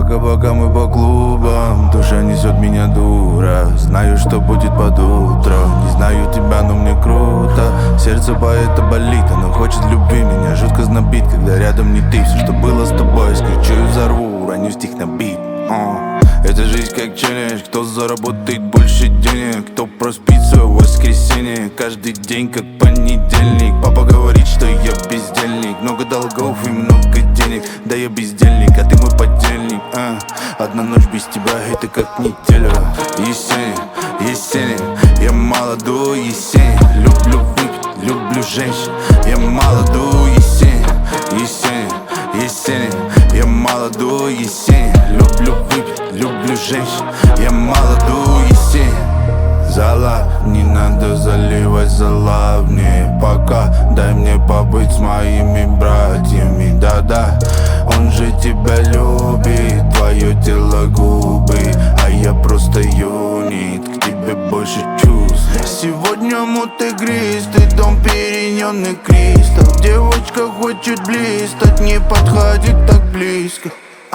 Пока мы по клубам, душа несет меня дура. Знаю, что будет под утро. Не знаю тебя, но мне круто. Сердце поэта болит, оно хочет любви. Меня жутко знобит, когда рядом не ты. Все, что было с тобой, скричу и взорву, раню стих на бит. Эта жизнь как челлендж, кто заработает больше денег, кто проспит свое воскресенье. Каждый день как понедельник. Папа говорит, что я бездельник. Много долгов и много денег. Да я бездельник, а ты мой подельник. Одна ночь без тебя, это как неделя. Есенин, я молодой Есенин. Люблю выпить, люблю женщин. Я молодой Есенин, я молодой Есенин. Люблю выпить, люблю женщин. Я молодой Есенин. Зала, не надо заливать зала мне пока. Дай мне побыть с моими братьями. Да-да, он же тебя любит, твое тело губы, а я просто юнит, к тебе больше чувств. Сегодня мут игристый, дом перенённый кристалл. Девочка хочет блистать, не подходит так близко.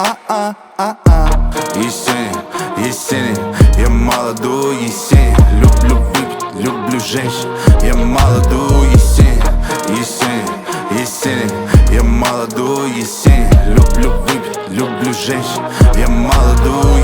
Есенин, я молодой Есенин. Люблю выпить, люблю женщин. Я молодой Есенин, я молодой Есенин. Люблю выпить, люблю женщин. Я молодой